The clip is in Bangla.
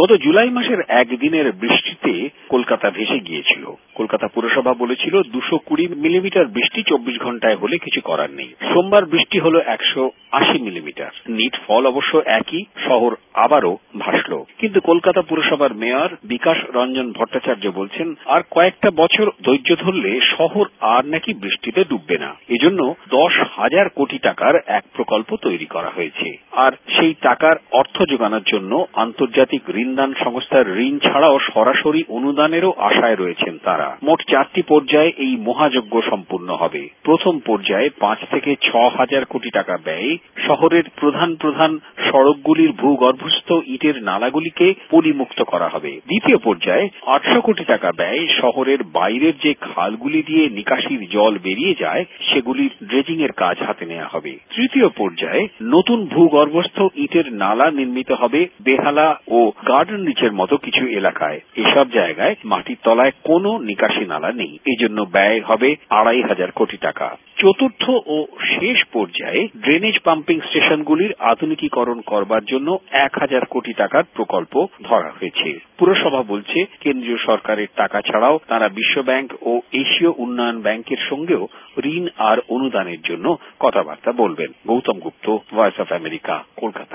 গত জুলাই মাসের একদিনের বৃষ্টিতে কলকাতা ভেসে গিয়েছিল। কলকাতা পুরসভা বলেছিল 220 মিলিমিটার বৃষ্টি 24 ঘন্টায় হলে কিছু করার নেই। সোমবার বৃষ্টি হল 180 মিলিমিটার। নিট ফল অবশ্য একই, শহর আবারও ভাসল। কিন্তু কলকাতা পুরসভার মেয়র বিকাশ রঞ্জন ভট্টাচার্য বলছেন, আর কয়েকটা বছর ধৈর্য ধরলে শহর আর নাকি বৃষ্টিতে ডুববে না। এজন্য 10,000 কোটি টাকার এক প্রকল্প তৈরি করা হয়েছে। আর সেই টাকার অর্থ জোগানোর জন্য আন্তর্জাতিক ঋণদান সংস্থার ঋণ ছাড়াও সরাসরি অনুদানেরও আশায় রয়েছেন তারা। মোট 4টি পর্যায়ে এই মহাযজ্ঞ সম্পূর্ণ হবে। প্রথম পর্যায়ে 5 থেকে 6,000 কোটি টাকা ব্যয়ে শহরের প্রধান প্রধান সড়কগুলির ভূগর্ভস্থ ইটের নালাগুলিকে পলিমুক্ত করা হবে। দ্বিতীয় পর্যায়ে 800 কোটি টাকা ব্যয়ে শহরের বাইরের যে খালগুলি দিয়ে নিকাশির জল বেরিয়ে যায় সেগুলির ড্রেজিং এর কাজ হাতে নেওয়া হবে। তৃতীয় পর্যায়ে নতুন ভূগর্ভস্থ ইটের নালা নির্মিত হবে বেহালা ও গার্ডেন রিচের মতো কিছু এলাকায়। এসব জায়গায় মাটির তলায় কোনো নিকাশি নালা নেই। এজন্য ব্যয় হবে 2,500 কোটি টাকা। চতুর্থ ও শেষ পর্যায়ে ড্রেনেজ পাম্পিং স্টেশনগুলির আধুনিকীকরণ করবার জন্য 1,000 কোটি টাকার প্রকল্প ধরা হয়েছে। পুরসভা বলছে, কেন্দ্রীয় সরকারের টাকা ছাড়াও তারা বিশ্ব ব্যাংক ও এশীয় উন্নয়ন ব্যাংকের সঙ্গেও ঋণ আর অনুদানের জন্য কথাবার্তা বলবেন। Gautam Gupta, voice of America, Kolkata.